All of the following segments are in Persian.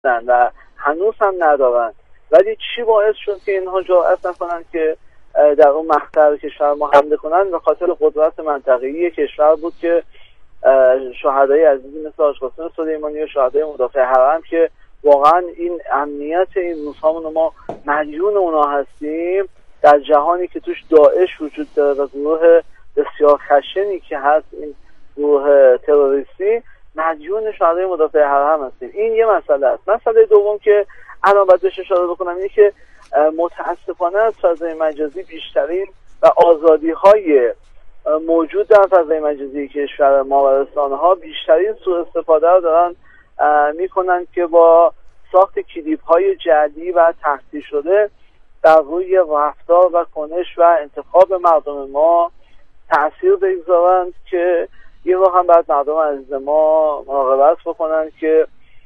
و هنوز هم ندارن. ولی چی باعث شد که اینها جرأت نکنن که در اون مقطع کشور ما حمله کنن؟ به خاطر قدرت منطقه‌ای کشور بود که شهدای عزیزی مثل حاج قاسم سلیمانی و شهدای مدافع حرم که واقعا این امنیت این روزهامون ما مدیون اونا هستیم، در جهانی که توش داعش وجود داره و گروه بسیار خشنی که هست، این گروه تروریستی، مدیون شهدای مدافع حرم هستیم. این یه مسئله است. مسئله دوم که الان باید بهش اشاره بکنم اینه که متاسفانه از فضای مجازی بیشترین و آزادی‌های موجود در فضای مجازی کشور ما و رسانه‌ها بیشترین سوء استفاده رو دارن میکنن که با ساخت کلیپ‌های جعلی و تحقیر شده در روی رفتار و کنش و انتخاب مردم ما تأثیر بگذارند که این رو هم باید مردم عزیز ما مراقبت بکنن که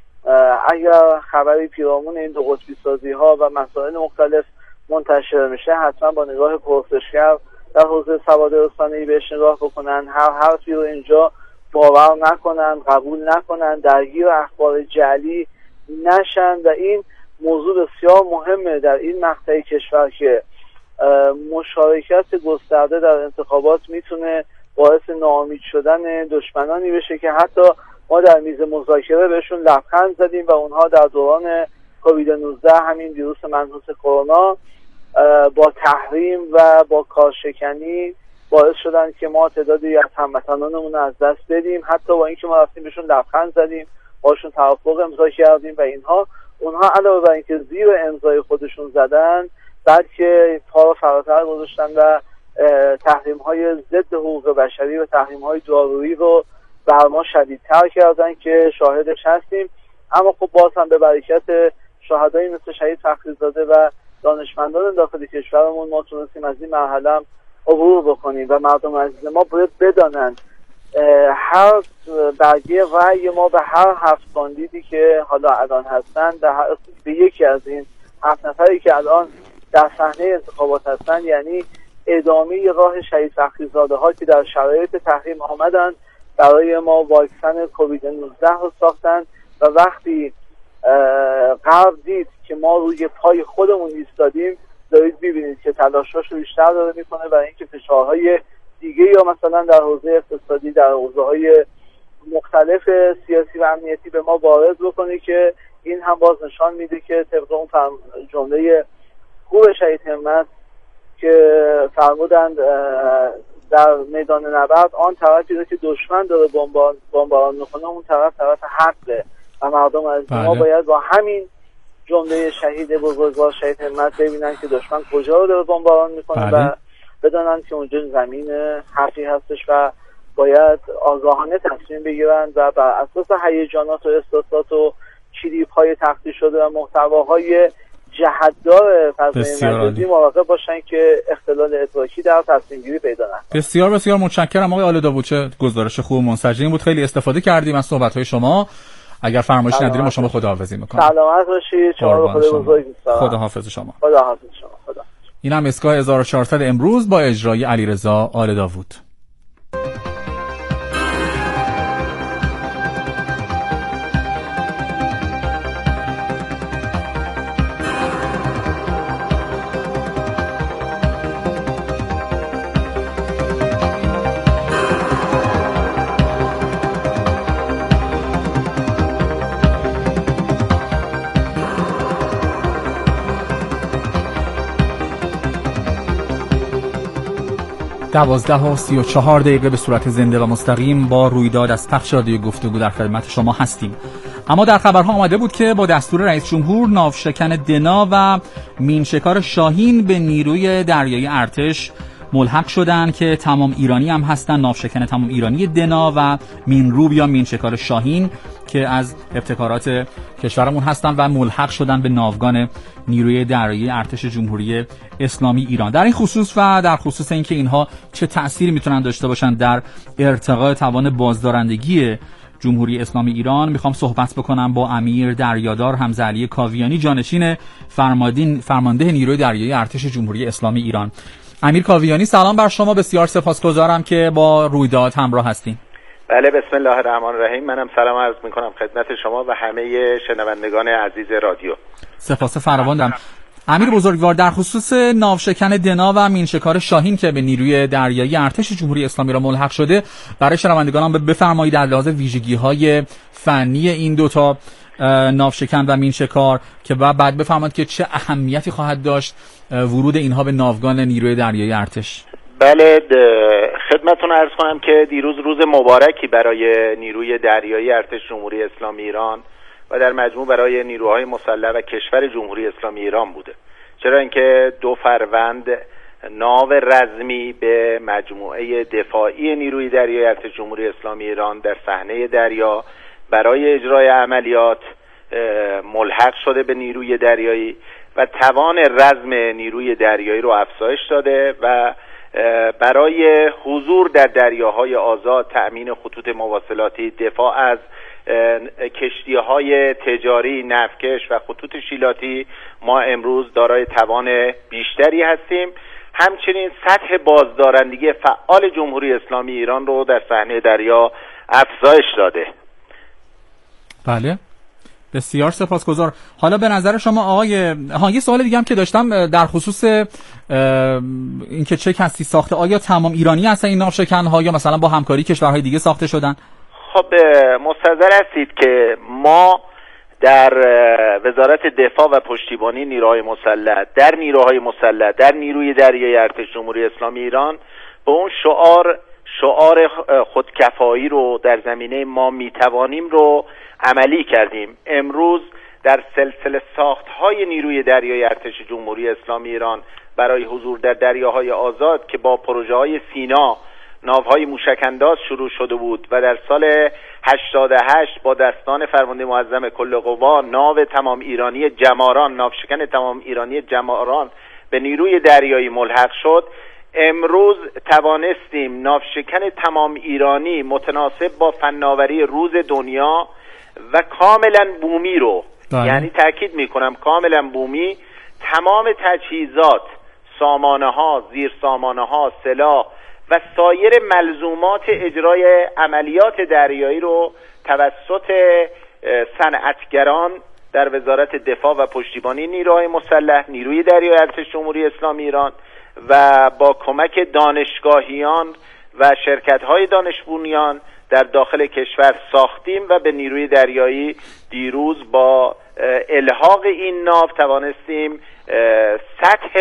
اگر خبری پیرامون این دو قطبی سازی ها و مسائل مختلف منتشر میشه حتما با نگاه پرسشگر در حوزه سواد رسانه‌ای بهش نگاه بکنن، هر حرفی رو اینجا باور نکنن، قبول نکنن، درگیر اخبار جعلی نشن. و این موضوع بسیار مهمه در این مقطع کشور که مشارکت گسترده در انتخابات میتونه باعث ناامید شدن دشمنانی بشه که حتی ما در میز مذاکره بهشون لبخند زدیم و اونها در دوران کووید 19 همین ویروس منحوس کرونا با تحریم و با کارشکنی باعث شدن که ما تعدادی از هموطنانمون از دست بدیم، حتی با اینکه ما رفتیم بهشون لبخند زدیم، باشون توافق امضا کردیم و اونها علاوه بر اینکه زیر امضای خودشون زدن، بلکه پا رو فراتر گذاشتن و تحریم‌های ضد حقوق بشری و تحریم‌های دارویی رو بر ما شدیدتر کردن که شاهدش هستیم. اما خب باز هم به برکت شهدایی مثل شهید فخریزاده و دانشمندان داخل کشورمون ما تونستیم از این مرحله هم عبور بکنیم و مردم عزیز ما باید بدانند هر برگه رأی ما به هر 7 کاندیدی که حالا الان هستن، به یکی از این 7 نفری که الان در صحنه انتخابات هستن، یعنی ادامه راه شهید فخریزاده ها که در شرایط تحریم آمدن برای ما واکسن کووید 19 رو ساختن و وقتی غرب دید که ما روی پای خودمون ایستادیم، دارید ببینید که تلاشاش رو بیشتر داره میکنه برای اینکه فشارهای دیگه یا مثلا در حوزه اقتصادی، در حوزه‌های مختلف سیاسی و امنیتی به ما وارد بکنه که این هم باز نشان میده که طبق اون جمله خوب شهید همت که فرمودند در میدان نبرد آن طرفی رو که دشمن داره بمباران میکنه اون طرف حقه و مردم از ما باید با همین جمله شهید بزرگوار شهید همت ببینن که دشمن کجا رو داره بمباران میکنه و بدانن که اونجا زمین حقی هستش و باید آگاهانه تصمیم بگیرن و بر اساس هیجانات و احساسات و کلیپ‌های تخلیه شده و محتواهای جهت‌دار فضای مجازی مراقب باشن که اختلال ادراکی در تصمیم گیری پیدا نکنه. بسیار بسیار متشکرم آقای آل‌داوود، چه گزارش خوب و منسجمی بود. خیلی استفاده کردیم از صحبت‌های شما. اگر فرمایشی نداریم ما شما خداحافظی می‌کنم. سلامت باشید. شما رو خدا بزرگ می‌سپارم. خداحافظ شما. خداحافظ شما. خدا. این هم اسکای 1400 امروز با اجرای علیرضا آل‌داوود. دوازده و 34 دقیقه به صورت زنده و مستقیم با رویداد از پخش رادیو گفتگو در خدمت شما هستیم. اما در خبرها آمده بود که با دستور رئیس جمهور ناوشکن دنا و مینشکار شاهین به نیروی دریایی ارتش ملحق شدن که تمام ایرانی هم هستن. ناوشکن تمام ایرانی دنا و مینروب یا مینشکار شاهین که از ابتکارات کشورمون هستن و ملحق شدن به ناوگان نیروی دریایی ارتش جمهوری اسلامی ایران. در این خصوص و در خصوص اینکه اینها چه تأثیری میتونن داشته باشن در ارتقاء توان بازدارندگی جمهوری اسلامی ایران میخوام صحبت بکنم با امیر دریادار حمزه علی کاویانی، جانشین فرمانده نیروی دریایی ارتش جمهوری اسلامی ایران. امیر کاویانی سلام بر شما، بسیار سپاسگزارم که با رویداد همراه هستین. بله، بسم الله الرحمن الرحیم. منم سلام عرض میکنم خدمت شما و همه شنوندگان عزیز رادیو. سپاس فراوان دارم. امیر بزرگوار، در خصوص ناوشکن دنا و مینشکار شاهین که به نیروی دریایی ارتش جمهوری اسلامی را ملحق شده، برای شنوندگانم بفرمایید در لحاظ ویژگی‌های فنی این دوتا ناوشکن و مینشکار که بعد بفرمایید که چه اهمیتی خواهد داشت ورود اینها به ناوگان نیروی دریایی ارتش. بله، خدمتتون عرض کنم که دیروز روز مبارکی برای نیروی دریایی ارتش جمهوری اسلامی ایران و در مجموع برای نیروهای مسلح و کشور جمهوری اسلامی ایران بوده، چرا اینکه 2 فروند ناو رزمی به مجموعه دفاعی نیروی دریایی ارتش جمهوری اسلامی ایران در صحنه دریا برای اجرای عملیات ملحق شده به نیروی دریایی و توان رزم نیروی دریایی رو افزایش داده و برای حضور در دریاهای آزاد، تأمین خطوط مواصلاتی، دفاع از کشتی‌های تجاری، نفتکش و خطوط شیلاتی ما امروز دارای توان بیشتری هستیم. همچنین سطح بازدارندگی فعال جمهوری اسلامی ایران رو در صحنه دریا افزایش داده. بله، بسیار سپاسگزار. حالا به نظر شما آقای یه سوال دیگه هم که داشتم در خصوص اینکه چه کسی ساخته، آیا تمام ایرانی هستن این ناوشکن‌ها یا مثلا با همکاری کشورهای دیگه ساخته شدن؟ خب مستحضر هستید که ما در وزارت دفاع و پشتیبانی نیروهای مسلح، در نیروی دریایی ارتش جمهوری اسلامی ایران به اون شعار خودکفایی رو در زمینه ما میتوانیم رو عملی کردیم. امروز در سلسله ساخت‌های نیروی دریایی ارتش جمهوری اسلامی ایران برای حضور در دریاهای آزاد که با پروژه‌های سینا ناوهای موشک‌انداز شروع شده بود و در سال 88 با دستان فرمانده معظم کل قوا ناو تمام ایرانی جماران، ناوشکن تمام ایرانی جماران به نیروی دریایی ملحق شد، امروز توانستیم ناوشکن تمام ایرانی متناسب با فناوری روز دنیا و کاملا بومی رو یعنی تاکید میکنم کاملا بومی، تمام تجهیزات، سامانه ها، زیر سامانه ها، سلاح و سایر ملزومات اجرای عملیات دریایی رو توسط صنعتگران در وزارت دفاع و پشتیبانی نیروهای مسلح، نیروی دریایی ارتش جمهوری اسلامی ایران و با کمک دانشگاهیان و شرکت‌های دانش بنیان در داخل کشور ساختیم و به نیروی دریایی دیروز با الحاق این ناو توانستیم سطح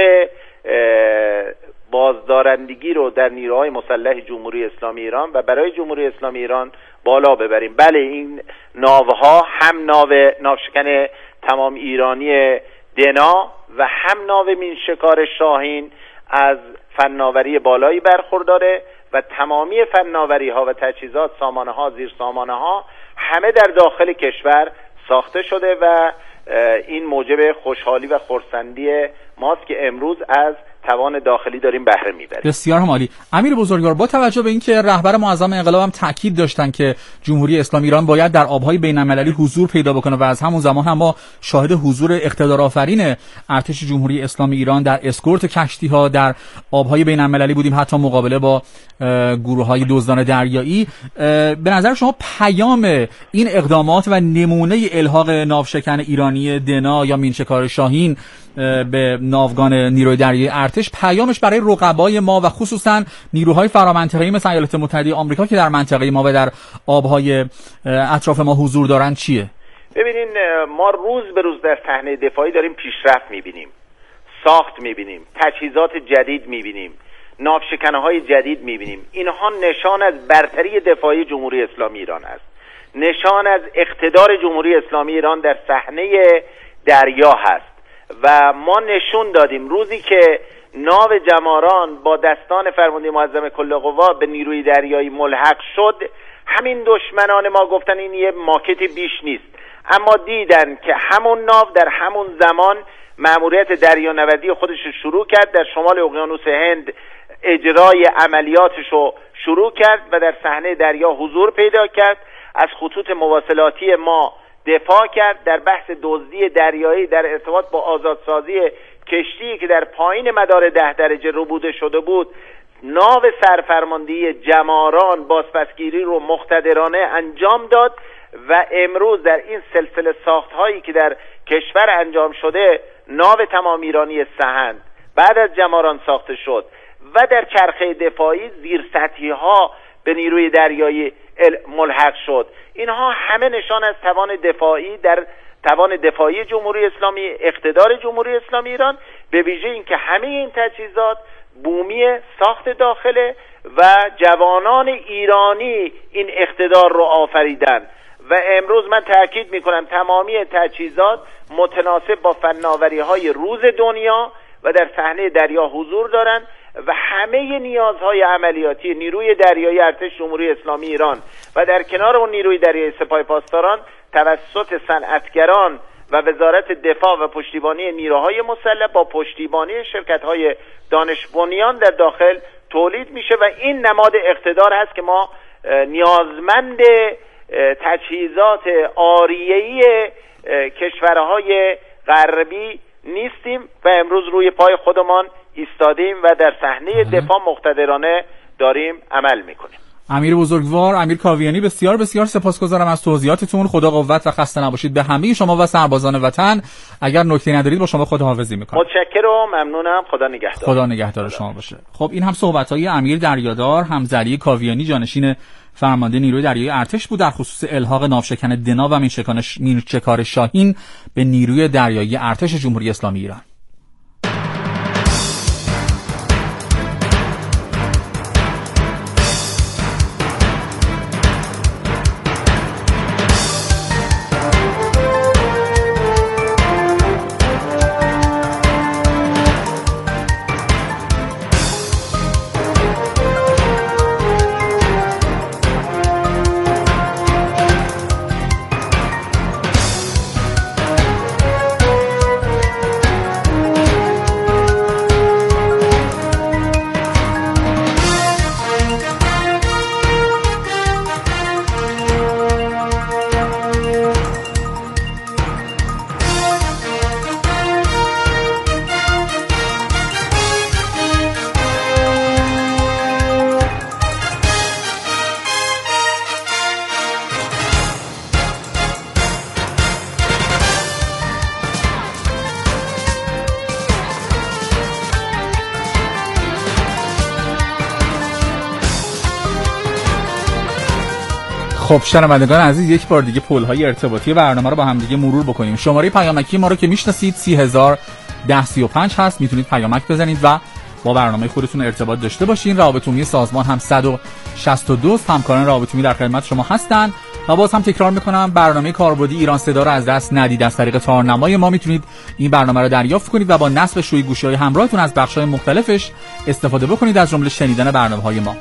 بازدارندگی رو در نیروهای مسلح جمهوری اسلامی ایران و برای جمهوری اسلامی ایران بالا ببریم. بله، این ناوها هم ناوشکن تمام ایرانی دنا و هم ناو مینشکار شاهین از فناوری بالایی برخورداره و تمامی فناوری ها و تجهیزات، سامانه ها، زیر سامانه ها همه در داخل کشور ساخته شده و این موجب خوشحالی و خرسندی ماست که امروز از توان داخلی داریم بهره میبریم. بسیار عالی. امیر بزرگوار، با توجه به اینکه رهبر معظم انقلاب هم تاکید داشتن که جمهوری اسلامی ایران باید در آبهای بین‌المللی حضور پیدا بکنه و از همون زمان هم ما شاهد حضور اقتدارآفرین ارتش جمهوری اسلامی ایران در اسکورت کشتی‌ها در آبهای بین‌المللی بودیم، حتی مقابله با گروه‌های دزدان دریایی، به نظر شما پیام این اقدامات و نمونه الحاق ناوشکن ایرانی دنا یا مینشکار شاهین به ناوگان نیروی دریایی ارتش پیامش برای رقبای ما و خصوصا نیروهای فرامنطقه‌ای مثل ایالات متحده آمریکا که در منطقه ما و در آبهای اطراف ما حضور دارن چیه؟ ببینین، ما روز به روز در صحنه دفاعی داریم پیشرفت می‌بینیم، ساخت می‌بینیم، تجهیزات جدید می‌بینیم، ناوشکن‌های جدید می‌بینیم. اینها نشان از برتری دفاعی جمهوری اسلامی ایران است، نشان از اقتدار جمهوری اسلامی ایران در صحنه دریا هست و ما نشون دادیم روزی که ناو جماران با دستان فرمانده معظم کل قوا به نیروی دریایی ملحق شد، همین دشمنان ما گفتن این یه ماکت بیش نیست، اما دیدن که همون ناو در همون زمان مأموریت دریانوردی خودش رو شروع کرد، در شمال اقیانوس هند اجرای عملیاتش رو شروع کرد و در صحنه دریا حضور پیدا کرد، از خطوط مواصلاتی ما دفاع کرد، در بحث دزدی دریایی در ارتباط با آزادسازی کشتی که در پایین مدار 10 درجه ربوده شده بود ناو سرفرماندهی جماران بازپسگیری رو مقتدرانه انجام داد و امروز در این سلسله ساخت‌هایی که در کشور انجام شده، ناو تمام ایرانی سهند بعد از جماران ساخته شد و در چرخه دفاعی زیرسطحی‌ها به نیروی دریایی ملحق شد. اینها همه نشان از توان دفاعی جمهوری اسلامی، اقتدار جمهوری اسلامی ایران، به ویژه اینکه همه این تجهیزات بومی ساخت داخله و جوانان ایرانی این اقتدار رو آفریدن و امروز من تأکید میکنم تمامی تجهیزات متناسب با فناوری‌های روز دنیا و در صحنه دریا حضور دارند و همه نیازهای عملیاتی نیروی دریایی ارتش جمهوری اسلامی ایران و در کنار اون نیروی دریایی سپاه پاسداران توسط صنعتگران و وزارت دفاع و پشتیبانی نیروهای مسلح با پشتیبانی شرکت‌های دانش بنیان در داخل تولید میشه و این نماد اقتدار هست که ما نیازمند تجهیزات عاریه‌ای کشورهای غربی نیستیم و امروز روی پای خودمان ایستادیم و در صحنه دفاع مقتدرانه داریم عمل میکنیم. امیر بزرگوار، امیر کاویانی، بسیار بسیار سپاسگزارم از توضیحاتتون. خدا قوت و خسته نباشید به همه شما و سربازان وطن. اگر نکته ندارید با شما خداحافظی میکنم. متشکرم، ممنونم. خدا نگهدار. خدا نگهدار شما باشه. خب این هم صحبت‌های امیر دریادار حمزه کاویانی، جانشین فرمانده نیروی دریایی ارتش بود در خصوص الحاق ناوشکن دنا و مینشکار شاهین به نیروی دریایی ارتش جمهوری اسلامی ایران. خب شنوندگان عزیز، یک بار دیگه پل‌های ارتباطی برنامه رو با هم دیگه مرور بکنیم. شماره پیامکی ما رو که میشناسید 3001035 هست، میتونید پیامک بزنید و با برنامه خودتون ارتباط داشته باشین. روابط عمومی سازمان هم 162 همکاران روابط عمومی در خدمت شما هستن. و باز هم تکرار میکنم برنامه کاربردی ایران صدا رو از دست ندید. از طریق تارنمای ما میتونید این برنامه رو دریافت کنید و با نصب شوی گوشی‌های همراهتون از بخش‌های مختلفش استفاده بکنید، از جمله شنیدن برنامه‌های ما.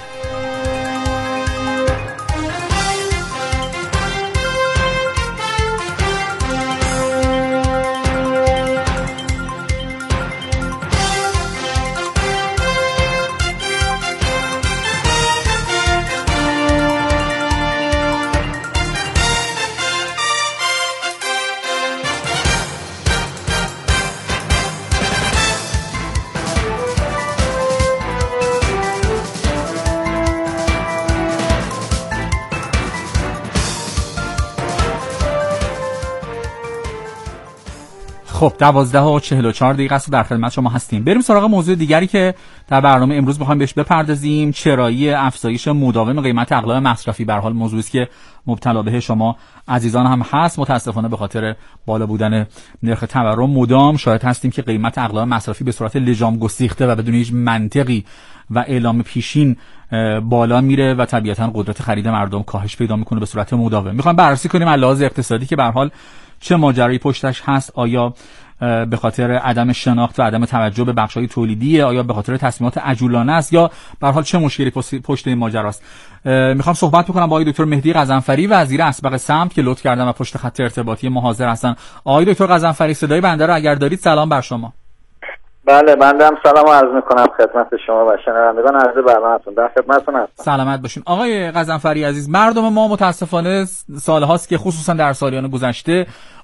خب 12:44 است در خدمت شما هستیم. بریم سراغ موضوع دیگری که در برنامه امروز می‌خوایم بهش بپردازیم. چرایی افزایش مداوم قیمت اقلام مصرفی. به هر حال موضوعی است که مبتلا به شما عزیزان هم هست. متاسفانه به خاطر بالا بودن نرخ تورم مدام شاهد هستیم که قیمت اقلام مصرفی به صورت لجام گسیخته و بدون هیچ منطقی و اعلام پیشین بالا میره و طبیعتاً قدرت خرید مردم کاهش پیدا میکنه به صورت مداوم. می‌خوایم بررسی کنیم از لحاظ اقتصادی که به هر حال چه ماجرایی پشتش هست. آیا به خاطر عدم شناخت و عدم توجه به بخش‌های تولیدیه؟ آیا به خاطر تصمیمات عجولانه است؟ یا به هر حال چه مشکلی پشت این ماجراست؟ میخوام صحبت بکنم با آقای دکتر مهدی غضنفری، وزیر اسبق سمت، که لطف کردن و پشت خط ارتباطی ما حاضر هستن. آقای دکتر غضنفری، صدای بنده رو اگر دارید سلام بر شما. بله، بنده هم سلام عرض میکنم خدمت شما و شنوندگان عزیز برنامه‌تون. در خدمتتون هستم. سلامت باشین. آقای غضنفری عزیز، مردم ما متاسفانه سال‌هاست که خصوصا در سالیان گذشته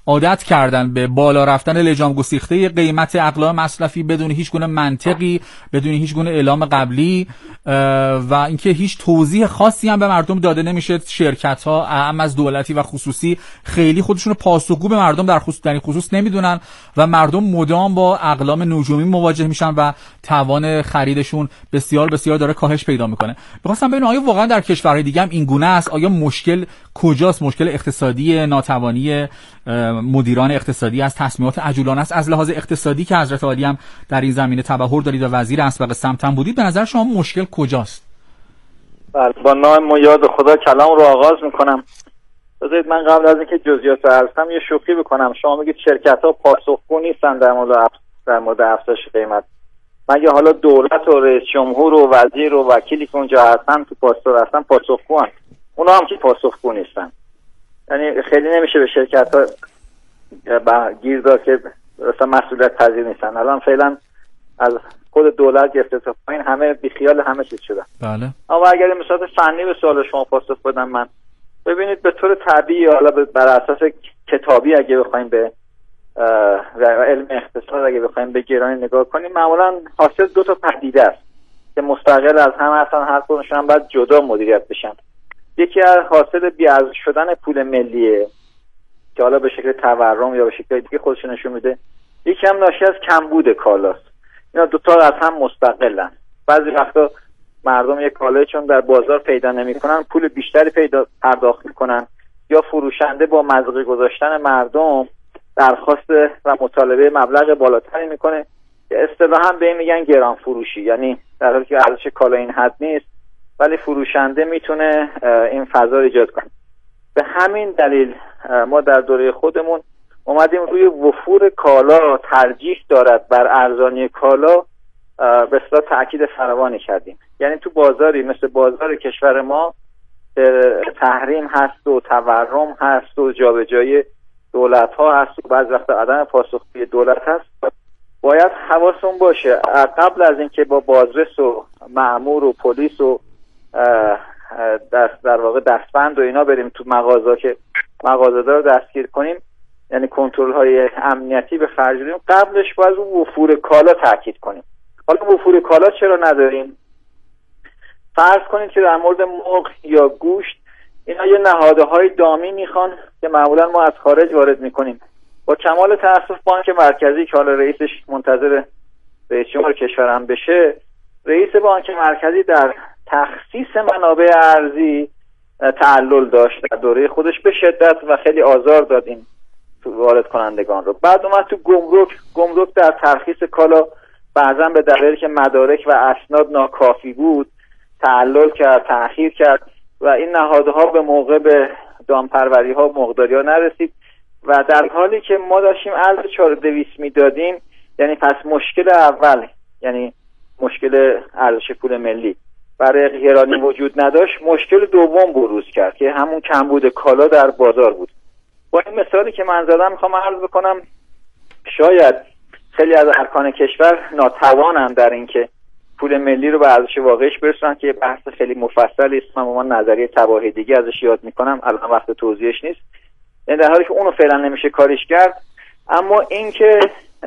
عادت کردن به بالا رفتن لجام گسیخته قیمت اقلام مصرفی بدون هیچ گونه منطقی، بدون هیچ گونه اعلام قبلی و اینکه هیچ توضیح خاصی هم به مردم داده نمیشه. شرکت‌ها اعم از دولتی و خصوصی خیلی خودشون رو پاسخگو به مردم در خصوص نمیدونن و مردم مدام با اقلام نجومی مواجه میشن و توان خریدشون بسیار بسیار داره کاهش پیدا میکنه. می‌خواستم ببینم آیا واقعا در کشورهای دیگه هم این گونه است؟ آیا مشکل کجاست؟ مشکل اقتصادی، ناتوانی مدیران اقتصادی از تصمیمات عجولانه است از لحاظ اقتصادی که حضرت عالی هم در این زمینه تبحر دارید و وزیر اسبق سمت هم بودید. به نظر شما مشکل کجاست؟ بله، با نام یاد خدا کلام رو آغاز میکنم. بذارید من قبل از اینکه جزئیات رو عرض کنم یه شوخی بکنم. شما میگید شرکت‌ها پاسخگو نیستن در مورد افزایش قیمت. مگه حالا دولت و رئیس جمهور و وزیر و وکیلی که اونجا هستن تو پاستور هستن پاسخگوان؟ اونا هم که پاسخگو نیستن. یعنی خیلی نمیشه به شرکت‌ها گیر داد که اصلا مسئولیت پذیر نیستن. الان فعلا از خود دولت گرفته تا پایین همه بیخیال همه چیز شدن. بله. اما اگر مثلا فنی به سوال شما پاسخ بدم من، ببینید به طور طبیعی حالا بر اساس کتابی اگه بخوایم به علم اقتصاد اگه بخوایم به گرانی نگاه کنیم، معمولا حاصل دو تا پدیده است که مستقل از هم هستن، هر کدومشون هم باید جدا مدیریت بشن. یکی از حاصل بی‌ارزش شدن پول ملیه که حالا به شکل تورم یا به شکل دیگه خودش نشون میده. یکی هم ناشی از کمبود کالاست. اینا دو تا از هم مستقلن. بعضی وقتا مردم یک کالایی چون در بازار پیدا نمی‌کنن پول بیشتری پرداخت می‌کنن، یا فروشنده با مزرعه گذاشتن مردم درخواست و مطالبه مبلغ بالاتری میکنه که اصطلاحاً به این میگن گران فروشی. یعنی در حالی که ارزش کالا این حد نیست ولی فروشنده میتونه این فضا رو ایجاد کنه. به همین دلیل ما در دوره خودمون اومدیم روی وفور کالا ترجیح دارد بر ارزانی کالا به اصطلاح تاکید فراوانی کردیم. یعنی تو بازاری مثل بازار کشور ما تحریم هست و تورم هست و جابجایی دولت ها هست و بعض وقت عدم پاسخگویی دولت هست. باید حواسمون باشه قبل از اینکه با بازرس و مأمور و پلیس و در واقع دستبند و اینا بریم تو مغازه که مغازه‌دار رو دستگیر کنیم، یعنی کنترل های امنیتی به خرج بدیم، قبلش باید رو وفور کالا تاکید کنیم. حالا وفور کالا چرا نداریم؟ فرض کنید که در مورد مرغ یا گوشت اینا یه نهادهای دامی میخوان که معمولا ما از خارج وارد میکنیم. با کمال تأسف بانک مرکزی که حالا رئیسش منتظر رئیس جمهور کشور هم بشه، رئیس بانک مرکزی در تخصیص منابع ارزی تعلل داشت در دوره خودش به شدت و خیلی آزار داد این وارد کنندگان رو. بعد اومد تو گمرک در ترخیص کالا بعضا به دلیلی که مدارک و اسناد ناکافی بود تعلل کرد، تأخیر کرد و این نهادها به موقع به دامپروری ها و مرغداری ها نرسید و در حالی که ما داشتیم ارز 4200 میدادیم، یعنی پس مشکل اول یعنی مشکل ارزش پول ملی برای گرانی وجود نداشت، مشکل دوم بروز کرد که همون کمبود کالا در بازار بود. با این مثالی که من زدم میخوام عرض بکنم شاید خیلی از ارکان کشور ناتوانن در اینکه پول ملی رو به ارزش واقعیش برسونن که بحث خیلی مفصلی است. من نظریه تباهی دیگه ازش یاد میکنم، الان وقت توضیحش نیست. یعنی در حالی که اونو فعلا نمیشه کاریش کرد، اما اینکه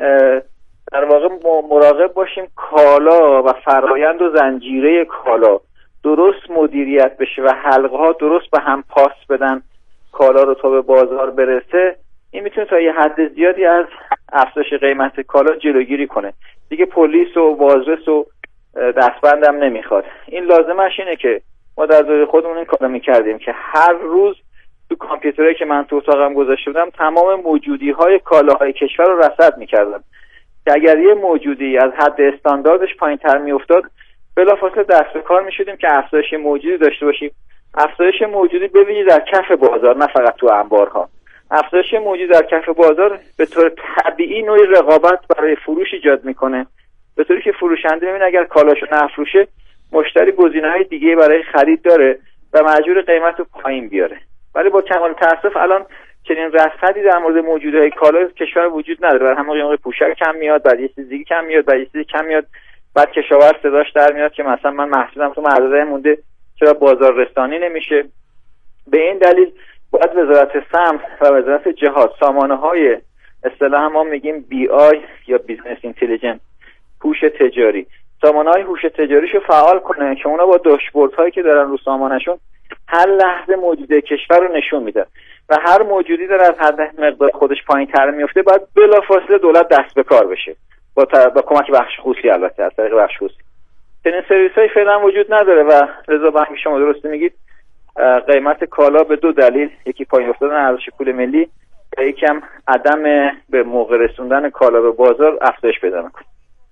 در واقع مراقب باشیم کالا و فرایند و زنجیره کالا درست مدیریت بشه و حلقه ها درست به هم پاس بدن کالا رو تا به بازار برسه، این میتونه تا یه حد زیادی از افزایش قیمت کالا جلوگیری کنه. دیگه پلیس و بازرس و دستبندم نمیخواد. این لازمش اینه که ما در دوره خودمون این کارو میکردیم که هر روز تو کامپیوتری که من تو اتاقم گذاشته بودم تمام موجودی های کالاهای کشور رو رصد میکردم که اگر یه موجودی از حد استانداردش پایین‌تر میافتاد بلافاصله دست به کار میشدیم که افزایش موجودی داشته باشیم. افزایش موجودی ببینید در کف بازار، نه فقط تو انبارها. افزایش موجودی در کف بازار به طور طبیعی نوعی رقابت برای فروش ایجاد میکنه، به طوری که فروشنده ببینه اگر کالاشو نفروشه مشتری گزینه‌های دیگه برای خرید داره و مجبور قیمت رو پایین بیاره. ولی با کمال تأسف الان چنین رصدی در مورد موجودهای کالا کشور وجود نداره. برای همون قیمت پوشک کم میاد، بعد یه چیز دیگه کم میاد، بعد یه چیز کم میاد، بعد کشاورز صداش در میاد که مثلا من محصولم تو مغازه مونده چرا بازار رسانی نمیشه. به این دلیل باید وزارت سمت و وزارت جهاد سامانه‌های اصطلاحاً ما میگیم BI یا بیزنس اینتلیجنس، هوش تجاری، سامانه‌های هوش تجاریشو فعال کنه که اونا با داشبوردهایی که دارن رو سامانه‌شون هر لحظه موجوده کشور رو نشون میده و هر موجودی داره از حد مقدار خودش پایین‌تر میفته، باید بلافاصله دولت دست به کار بشه با کمک بخش خصوصی، البته از طریق بخش خصوصی. چنین سرویس‌های فعلا وجود نداره و لذا بخش شما درست میگید قیمت کالا به دو دلیل، یکی پایین افتادن ارزش پول ملی و یکی هم عدم به موقع رسوندن کالا به بازار افزایش پیدا می‌کنه.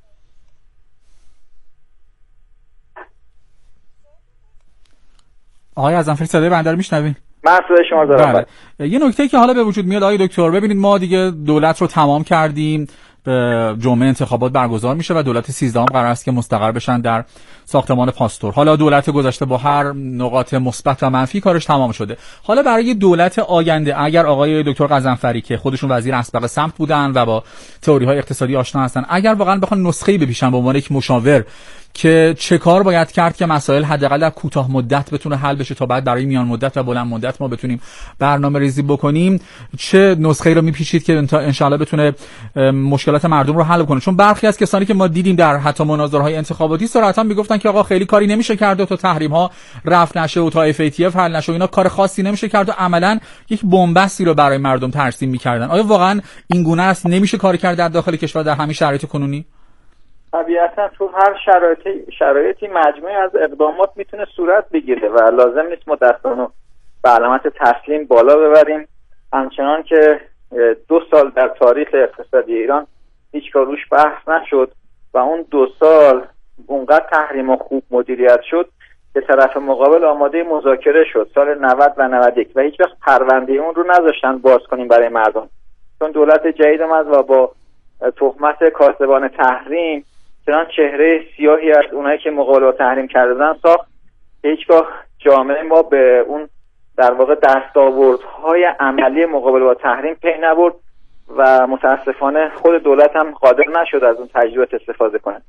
آقای غضنفری صدای بنده رو میشنوین؟ من صدای شما دارم. بله. یه نکته که حالا به وجود میاد آقای دکتر، ببینید ما دیگه دولت رو تمام کردیم، به جمعه انتخابات برگزار میشه و دولت 13 قرار است که مستقر بشن در ساختمان پاستور. حالا دولت گذشته با هر نقاط مثبت و منفی کارش تمام شده. حالا برای دولت آینده اگر آقای دکتر غضنفری که خودشون وزیر اسبق سمت بودن و با تئوری‌های اقتصادی آشنا هستن، اگر واقعا بخوان نسخه‌ای بپیشن به عنوان یک مشاور که چه کار باید کرد که مسائل حداقل در کوتاه مدت بتونه حل بشه تا بعد برای میان مدت و بلند مدت ما بتونیم برنامه‌ریزی بکنیم، چه نسخه‌ای رو میپیچید که ان شاءالله بتونه مشکلات مردم رو حل کنه؟ چون برخی از کسانی که ما دیدیم در حتی مناظره‌های انتخاباتی صراحتاً میگفتن که آقا خیلی کاری نمیشه کرد و تا تحریم‌ها رفع نشه و تا FATF حل نشه اینا کار خاصی نمیشه کرد و عملاً یک بنبستی رو برای مردم ترسیم می‌کردن. آیا واقعاً این گونه است؟ نمیشه کاری کرد در داخل کشور در همین شرایط کنونی؟ طبیعتا تو هر شرایطی مجموعی از اقدامات میتونه صورت بگیره و لازم نیست ما دستانو به علامت تسلیم بالا ببریم. همچنان که 2 سال در تاریخ اقتصادی ایران هیچ کار روش بحث نشد و اون 2 سال اونقدر تحریم و خوب مدیریت شد که طرف مقابل آماده مذاکره شد سال 90 و 91 و هیچ وقت پرونده اون رو نذاشتن باز کنیم برای مردم، چون دولت جدید اومد و با تهمت کاسبان تحریم چنان چهره سیاهی از اونایی که مقابله با تحریم کردن ساخت که هیچگاه جامعه ما به اون در واقع دستاوردهای عملی مقابله با تحریم پی نبرد و متاسفانه خود دولت هم قادر نشد از اون تجربه استفاده کنه.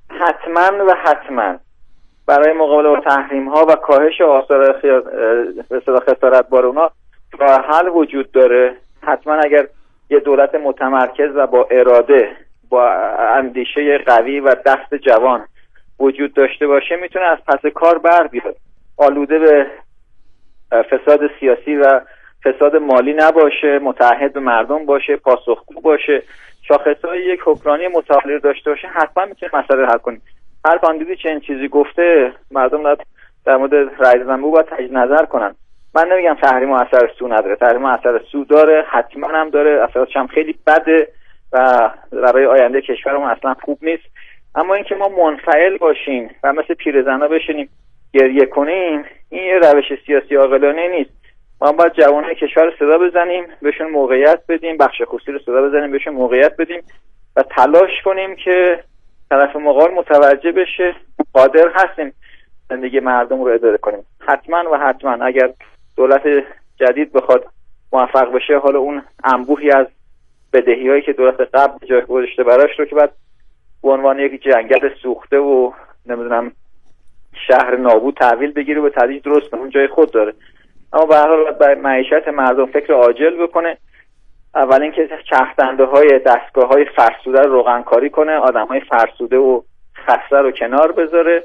حتما برای مقابله با تحریم ها و کاهش آثار خسارتبار اونها راه حل وجود داره. حتما اگر یه دولت متمرکز و با اراده، با اندیشه قوی و دست جوان وجود داشته باشه میتونه از پس کار بر بیاد، آلوده به فساد سیاسی و فساد مالی نباشه، متعهد به مردم باشه، پاسخگو باشه، شاخصهای یک حکمرانی متعالی داشته باشه، حتما میتونه مسئله حل کنه. هر کاندیدی چنین چیزی گفته مردم در مورد رأی دادن باید تجدید نظر کنن. من نمیگم تحریم اثر سو نداره، تحریم اثر سو داره، حتما هم داره، اثرش هم خیلی بده و برای آینده کشورمون اصلا خوب نیست. اما اینکه ما منفعل باشیم و مثل پیرزنا بشینیم گریه کنیم، این یه روش سیاسی عاقلانه نیست. ما باید جوانای کشور رو صدا بزنیم، بهشون موقعیت بدیم، بخش خصوصی رو صدا بزنیم، بهشون موقعیت بدیم و تلاش کنیم که طرف مقابل متوجه بشه قادر هستیم زندگی مردم رو اداره کنیم. حتما اگر دولت جدید بخواد موفق بشه، حالا اون انبوهی از بدهی‌هایی که دولت قبل جای گذاشته براش رو که بعد به عنوان یک جنگل سوخته و نمیدونم شهر نابود تحویل بگیره و به تدریج درست کنه، اون جای خود داره. اما به هر حال برای معیشت مردم فکر عاجل بکنه. اول اینکه چرخدنده‌های دستگاه‌های فرسوده رو روغنکاری کنه، آدم‌های فرسوده و خسته رو کنار بذاره.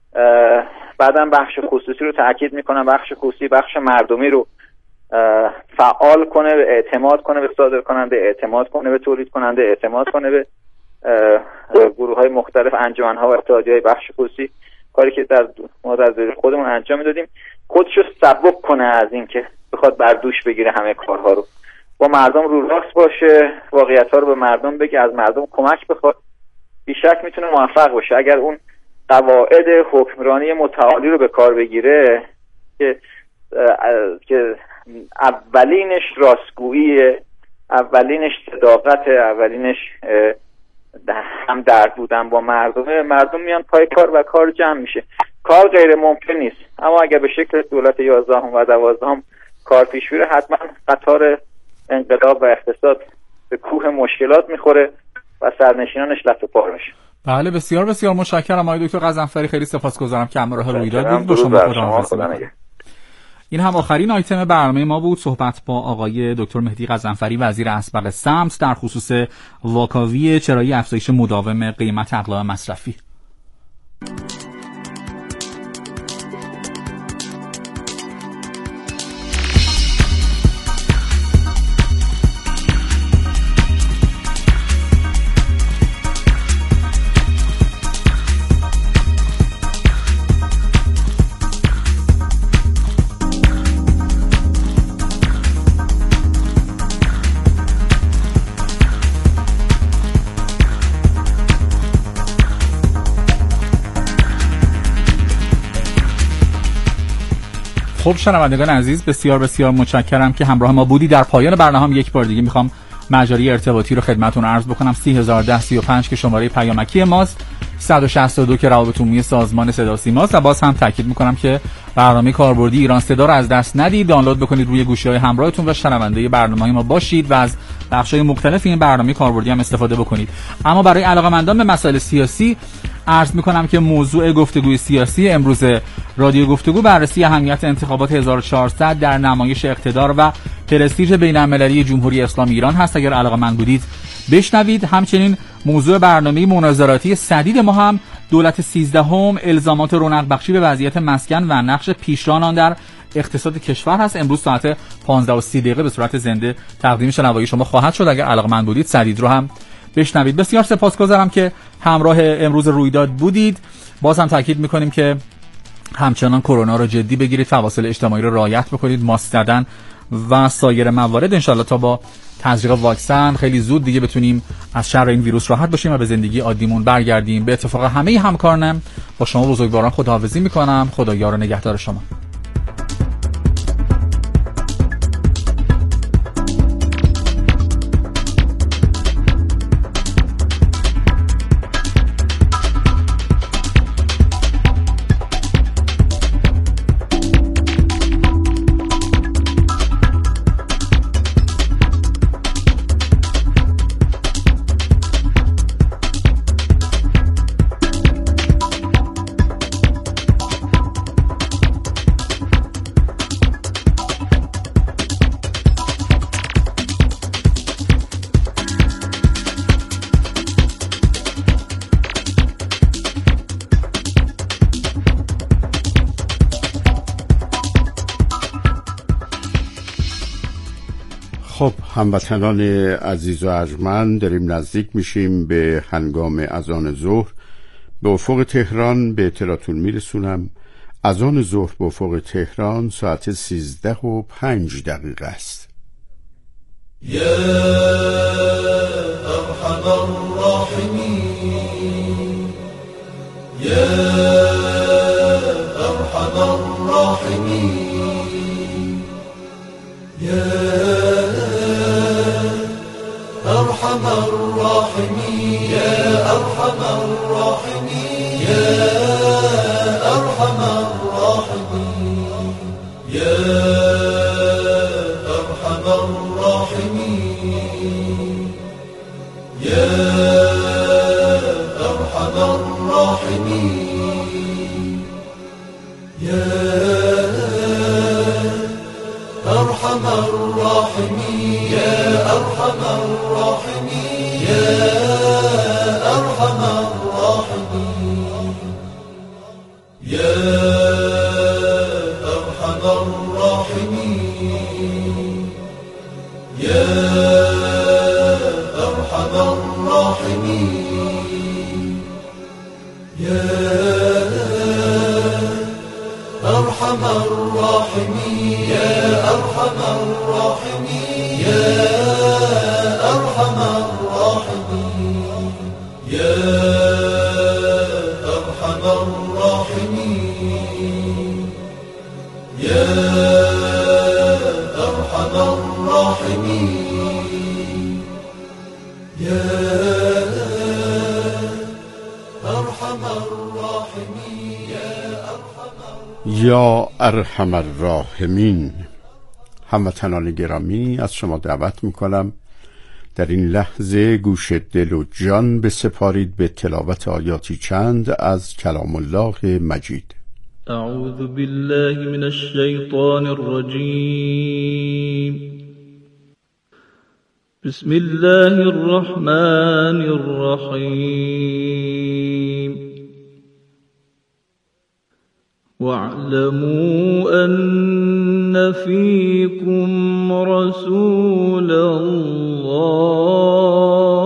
بعدم بخش خصوصی رو تاکید میکنم، بخش خصوصی بخش مردمی رو فعال کنه، اعتماد کنه به صادر کننده، اعتماد کنه به تولید کننده، اعتماد کنه به گروه‌های مختلف، انجمن‌ها و اتحادیه‌های بخش خصوصی. کاری که ما در دوره خودمون انجام میدادیم، خودشو سبک کنه از اینکه بخواد بر دوش بگیره همه کارها رو، با مردم رو راست باشه، واقعیت‌ها رو به مردم بگه، از مردم کمک بخواد، بیشک میتونه موفق باشه. اگر اون قواعد حکمرانی متعالی رو به کار بگیره که اولینش راستگویی، اولینش صداقت، اولینش هم درد بودن با مردم میان پای کار و کار جمع میشه. کار غیر ممکن نیست، اما اگر به شکل دولت 11 و 12 کار پیش بره، حتما قطار انقلاب و اقتصاد به کوه مشکلات میخوره و سرنشینانش لفت پار میشه. بله، بسیار بسیار متشکرم آقای دکتر غضنفری، خیلی سپاسگزارم که همراه رویداد بودید. با شما خداحافظی. این هم آخرین آیتم برنامه ما بود. صحبت با آقای دکتر مهدی غضنفری وزیر اسبق سمت در خصوص واکاوی چرایی افزایش مداوم قیمت اقلام مصرفی. خب شنوندگان عزیز، بسیار بسیار متشکرم که همراه ما بودی. در پایان برنامه یک بار دیگه میخوام مجاری ارتباطی رو خدمتتون عرض بکنم. 30105 که شماره پیامکی ماست، 162 که روابط عمومی سازمان صدا و سیماست. و باز هم تاکید میکنم که برنامه کاربردی ایران صدا رو از دست ندید، دانلود بکنید روی گوشی‌های همراهتون و شنونده برنامه‌های ما باشید و از بخش‌های مختلف این برنامه کاربردی هم استفاده بکنید. اما برای علاقه‌مندان به مسائل سیاسی عرض میکنم که موضوع گفتگوی سیاسی امروز رادیو گفتگو بررسی اهمیت انتخابات 1400 در نمایش اقتدار و پرستیژ بین‌المللی جمهوری اسلامی ایران هست. اگر علاقه‌مند بودید بشنوید. همچنین موضوع برنامه مناظراتی سدید ما هم دولت 13 الزامات رونق بخشی به وضعیت مسکن و نقش پیشران آن در اقتصاد کشور هست. امروز ساعت 15:30 به صورت زنده تقدیم شنوایی شما خواهد شد. اگر علاقه‌مند بودید سدید رو هم بشنوید. بسیار سپاسگزارم که همراه امروز رویداد بودید. باز هم تاکید میکنیم که همچنان کرونا رو جدی بگیرید، فواصل اجتماعی رو رعایت بکنید، ماسک زدن و سایر موارد. انشالله تا با تزریق واکسن خیلی زود دیگه بتونیم از شر این ویروس راحت باشیم و به زندگی عادیمون برگردیم. به اتفاق همه همکارانم با شما بزرگواران خداحافظی میکنم. خدا یار و نگهدار شما. خب هموطنان عزیز و ارجمند، داریم نزدیک میشیم به هنگام اذان ظهر. به افق تهران به اطلاعتون میرسونم اذان ظهر به افق تهران ساعت 13:05 است. یا ارحم الراحمین، یا ارحم الراحمین، یا ارحم الراحمین، یا ارحم الراحمین، یا ارحم الراحمین، یا ارحم الراحمین، یا ارحم الراحمین، یا ارحم الراحمین، یا ارحم الراحمین، یا ارحم الراحمین، یا ارحم الراحمین، یا ارحم الراحمین، یا ارحم الراحمین، یا ارحم الراحمین، یا ارحم الراحمین، یا ارحم الراحمین، یا ارحم الراحمین، یا ارحم الراحمین، یا ارحم الراحمین. هموطنان گرامی، از شما دعوت میکنم در این لحظه گوش دل و جان بسپارید به تلاوت آیاتی چند از کلام الله مجید. أعوذ بالله من الشيطان الرجيم. بسم الله الرحمن الرحيم. واعلموا أن فيكم رسول الله